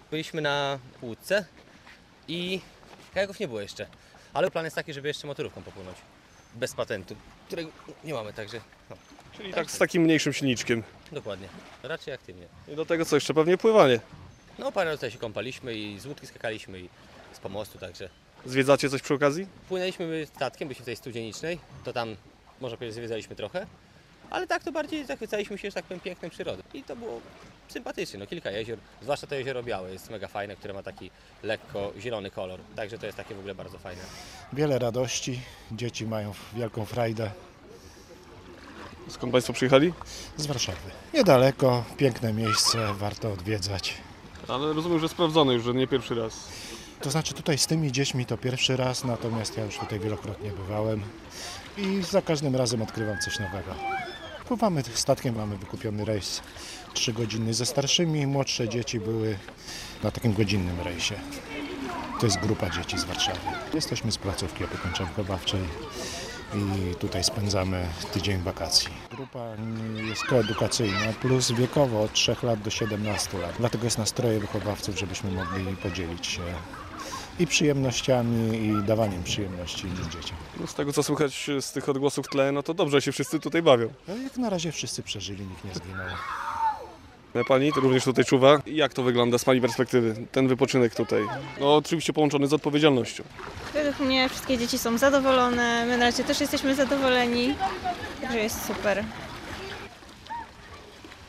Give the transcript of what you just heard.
Byliśmy na Łódce i kajaków nie było jeszcze. Ale plan jest taki, żeby jeszcze motorówką popłynąć. Bez patentu, którego nie mamy, także no. Czyli tak z takim mniejszym silniczkiem. Dokładnie, raczej aktywnie. I do tego co jeszcze? Pewnie pływanie. No parę razy tutaj się kąpaliśmy i z łódki skakaliśmy i z pomostu, także Zwiedzacie coś przy okazji? płynęliśmy statkiem, byliśmy w tej studzienicznej, to tam można powiedzieć zwiedzaliśmy trochę, ale tak to bardziej zachwycaliśmy się, że tak powiem, pięknem przyrody. I to było sympatycznie, no kilka jezior, zwłaszcza to jezioro Białe jest mega fajne, które ma taki lekko zielony kolor, także to jest takie w ogóle bardzo fajne. Wiele radości, dzieci mają wielką frajdę. Skąd Państwo przyjechali? Z Warszawy. Niedaleko, piękne miejsce, warto odwiedzać. Ale rozumiem, że sprawdzone już, że nie pierwszy raz. To znaczy tutaj z tymi dziećmi to pierwszy raz, natomiast ja już tutaj wielokrotnie bywałem i za każdym razem odkrywam coś nowego. Pływamy statkiem, mamy wykupiony rejs 3-godzinny ze starszymi, młodsze dzieci były na takim godzinnym rejsie. To jest grupa dzieci z Warszawy. Jesteśmy z placówki opiekuńczo-wychowawczej i tutaj spędzamy tydzień wakacji. Grupa jest koedukacyjna, plus wiekowo od 3 lat do 17 lat. Dlatego jest nas troje wychowawców, żebyśmy mogli podzielić się i przyjemnościami, i dawaniem przyjemności innym dzieciom. No z tego co słychać z tych odgłosów w tle, no to dobrze się wszyscy tutaj bawią. No, jak na razie wszyscy przeżyli, nikt nie zginął. Pani również tutaj czuwa. Jak to wygląda z Pani perspektywy, ten wypoczynek tutaj? No oczywiście połączony z odpowiedzialnością. Według mnie wszystkie dzieci są zadowolone, my na razie też jesteśmy zadowoleni, także jest super.